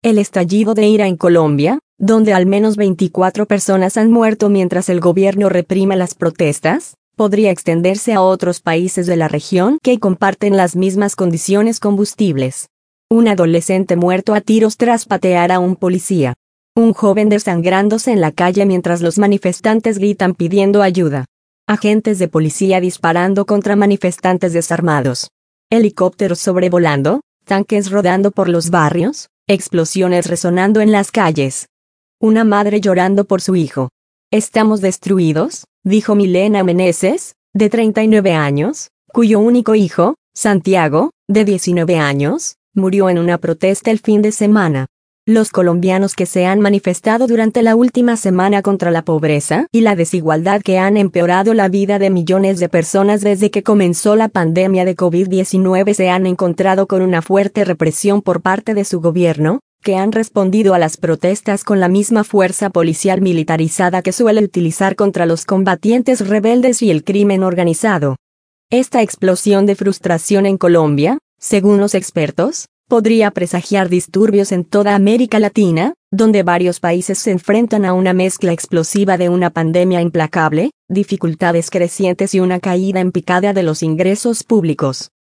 El estallido de ira en Colombia, donde al menos 24 personas han muerto mientras el gobierno reprime las protestas, podría extenderse a otros países de la región que comparten las mismas condiciones combustibles. Un adolescente muerto a tiros tras patear a un policía. Un joven desangrándose en la calle mientras los manifestantes gritan pidiendo ayuda. Agentes de policía disparando contra manifestantes desarmados. Helicópteros sobrevolando, tanques rodando por los barrios, explosiones resonando en las calles. Una madre llorando por su hijo. «Estamos destruidos», dijo Milena Meneses, de 39 años, cuyo único hijo, Santiago, de 19 años, murió en una protesta el fin de semana. Los colombianos que se han manifestado durante la última semana contra la pobreza y la desigualdad que han empeorado la vida de millones de personas desde que comenzó la pandemia de COVID-19 se han encontrado con una fuerte represión por parte de su gobierno, que han respondido a las protestas con la misma fuerza policial militarizada que suele utilizar contra los combatientes rebeldes y el crimen organizado. Esta explosión de frustración en Colombia, según los expertos, podría presagiar disturbios en toda América Latina, donde varios países se enfrentan a una mezcla explosiva de una pandemia implacable, dificultades crecientes y una caída en picada de los ingresos públicos.